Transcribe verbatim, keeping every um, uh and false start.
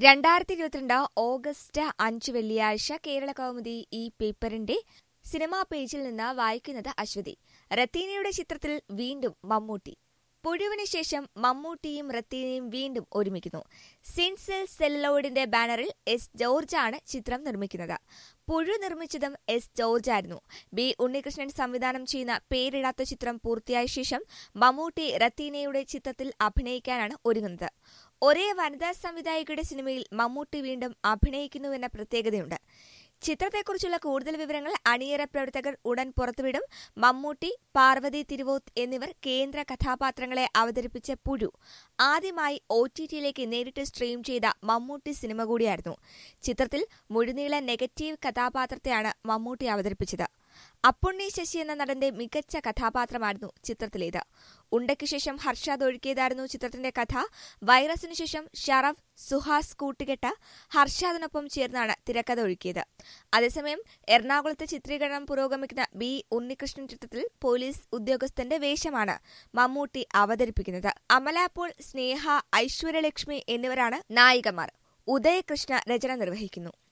രണ്ടായിരത്തി ഇരുപത്തിരണ്ട് ഓഗസ്റ്റ് അഞ്ച് വെള്ളിയാഴ്ച കേരള കൗമുദി ഈ പേപ്പറിന്റെ സിനിമാ പേജിൽ നിന്ന് വായിക്കുന്നത് അശ്വതി. റത്തീനയുടെ ചിത്രത്തിൽ വീണ്ടും മമ്മൂട്ടി. പുഴുവിന് ശേഷം മമ്മൂട്ടിയും റത്തീനയും വീണ്ടും ഒരുമിക്കുന്നു. സിൻസെൽ സെല്ലോയിഡിന്റെ ബാനറിൽ എസ് ജോർജാണ് ചിത്രം നിർമ്മിക്കുന്നത്. പുഴു നിർമ്മിച്ചതും എസ് ജോർജായിരുന്നു. ബി ഉണ്ണികൃഷ്ണൻ സംവിധാനം ചെയ്യുന്ന പേരിടാത്ത ചിത്രം പൂർത്തിയായ ശേഷം മമ്മൂട്ടി റത്തീനയുടെ ചിത്രത്തിൽ അഭിനയിക്കാനാണ് ഒരുങ്ങുന്നത്. ഒരേ വനിതാ സംവിധായകയുടെ സിനിമയിൽ മമ്മൂട്ടി വീണ്ടും അഭിനയിക്കുന്നുവെന്ന പ്രത്യേകതയുണ്ട്. ചിത്രത്തെക്കുറിച്ചുള്ള കൂടുതൽ വിവരങ്ങൾ അണിയറ പ്രവർത്തകർ ഉടൻ പുറത്തുവിടും. മമ്മൂട്ടി, പാർവതി തിരുവോത്ത് എന്നിവർ കേന്ദ്ര കഥാപാത്രങ്ങളെ അവതരിപ്പിച്ച പുഴു ആദ്യമായി ഒ ടി ടിയിലേക്ക് നേരിട്ട് സ്ട്രീം ചെയ്ത മമ്മൂട്ടി സിനിമ കൂടിയായിരുന്നു. ചിത്രത്തിൽ മുഴുനീള നെഗറ്റീവ് കഥാപാത്രത്തെയാണ് മമ്മൂട്ടി അവതരിപ്പിച്ചത്. അപ്പുണ്ണി ശശി എന്ന നടന്റെ മികച്ച കഥാപാത്രമായിരുന്നു ചിത്രത്തിലേത്. ഉണ്ടയ്ക്കു ശേഷം ഹർഷാദ് ഒഴുക്കിയതായിരുന്നു ചിത്രത്തിന്റെ കഥ. വൈറസിനു ശേഷം ഷറഫ്, സുഹാസ് കൂട്ടുകെട്ട് ഹർഷാദിനൊപ്പം ചേർന്നാണ് തിരക്കഥ ഒഴുക്കിയത്. അതേസമയം എറണാകുളത്ത് ചിത്രീകരണം പുരോഗമിക്കുന്ന ബി ഉണ്ണികൃഷ്ണൻ ചിത്രത്തിൽ പോലീസ് ഉദ്യോഗസ്ഥന്റെ വേഷമാണ് മമ്മൂട്ടി അവതരിപ്പിക്കുന്നത്. അമല പോൾ, സ്നേഹ, ഐശ്വര്യലക്ഷ്മി എന്നിവരാണ് നായികമാർ. ഉദയകൃഷ്ണ രചന നിർവഹിക്കുന്നു.